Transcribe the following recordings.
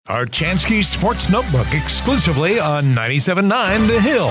Archansky Sports Notebook exclusively on 97.9 The Hill,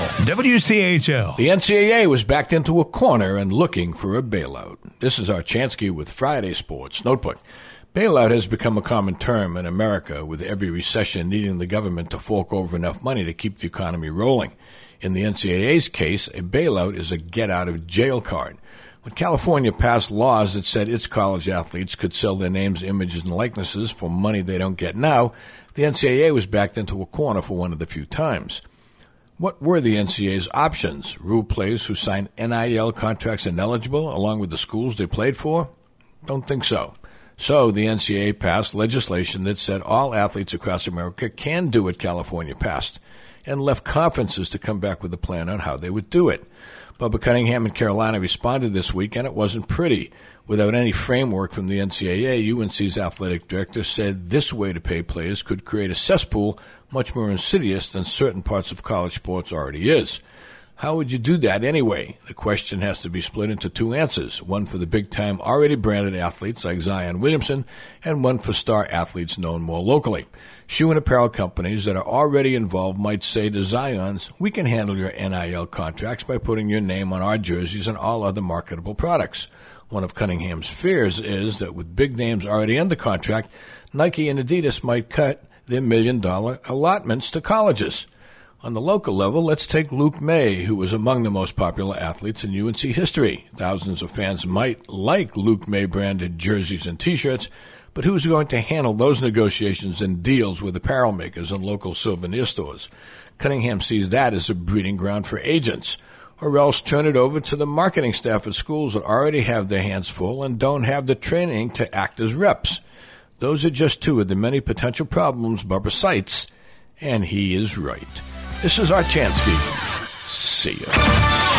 WCHL. The NCAA was backed into a corner and looking for a bailout. This is Archansky with Friday Sports Notebook. Bailout has become a common term in America, with every recession needing the government to fork over enough money to keep the economy rolling. In the NCAA's case, a bailout is a get-out-of-jail card. When California passed laws that said its college athletes could sell their names, images, and likenesses for money they don't get now, the NCAA was backed into a corner for one of the few times. What were the NCAA's options? Rule players who signed NIL contracts ineligible along with the schools they played for? Don't think so. So the NCAA passed legislation that said all athletes across America can do what California passed, and left conferences to come back with a plan on how they would do it. Bubba Cunningham in Carolina responded this week, and it wasn't pretty. Without any framework from the NCAA, UNC's athletic director said this way to pay players could create a cesspool much more insidious than certain parts of college sports already is. How would you do that anyway? The question has to be split into two answers, one for the big-time already branded athletes like Zion Williamson, and one for star athletes known more locally. Shoe and apparel companies that are already involved might say to Zion's, we can handle your NIL contracts by putting your name on our jerseys and all other marketable products. One of Cunningham's fears is that with big names already under contract, Nike and Adidas might cut their $1 million allotments to colleges. On the local level, let's take Luke May, who was among the most popular athletes in UNC history. Thousands of fans might like Luke May-branded jerseys and T-shirts, but who's going to handle those negotiations and deals with apparel makers and local souvenir stores? Cunningham sees that as a breeding ground for agents, or else turn it over to the marketing staff at schools that already have their hands full and don't have the training to act as reps. Those are just two of the many potential problems Bubba cites, and he is right. This is Archansky. See ya.